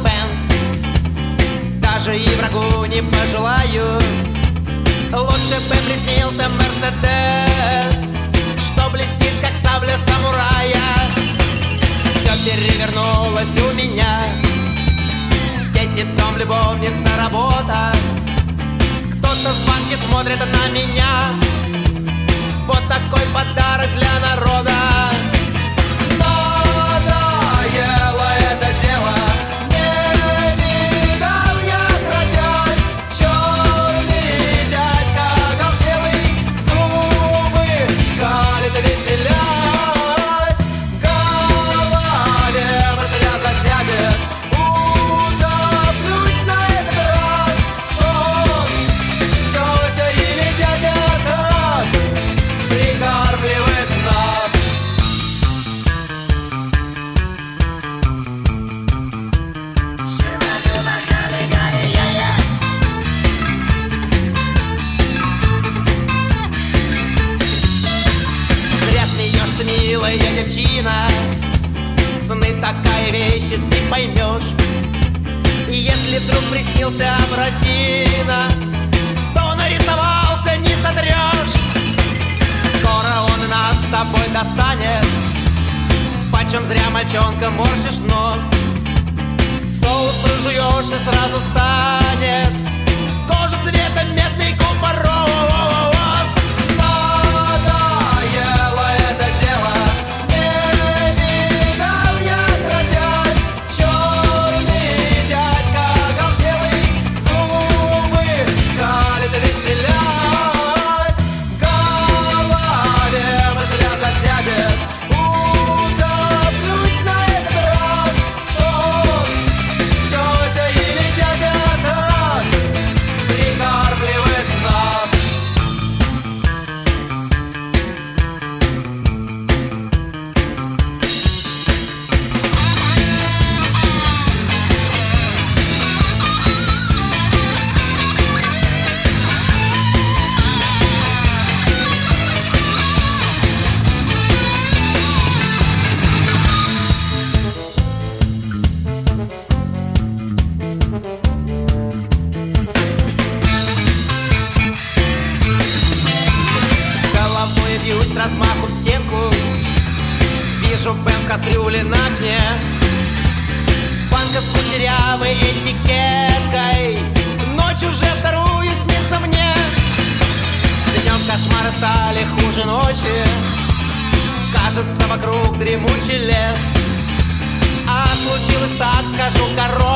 Бенз, даже и врагу не пожелаю. Лучше бы приснился Мерседес, что блестит, как сабля самурая. Все перевернулось у меня: дети, дом, любовница, работа. Кто-то с банки смотрит на меня. Вот такой подарок для народа. Надоело это дело, не видал я отродясь. Черный дядька оголтелый, зубы скалит, веселясь. В голове мысля засядет, утоплюсь на этот раз. Тетя или дядя как прикармливает нас. Зря смеешься, милая девчина, сны такая вещь, и ты поймешь. И если вдруг приснился Абразина, то нарисовался, не сотрешь. Скоро он нас с тобой достанет. Почем зря, мальчонка, морщишь нос. Соус прожуешь и сразу станет кожа цвета медный купорос. Надоело это дело, не видал я отродясь. Черный дядька оголтелый, зубы скалит, веселясь. В голове мысля засядет, утоплюсь на этот раз. Тетя или дядя как прикармливает нас. Головой бьюсь с размаху в стенку. Вижу Бен в кастрюле на дне. Банка с кучерявой этикеткой. Ночь уже вторую снится мне. Днем кошмары стали хуже ночи. Кажется, вокруг дремучий лес. А случилось так, скажу короче.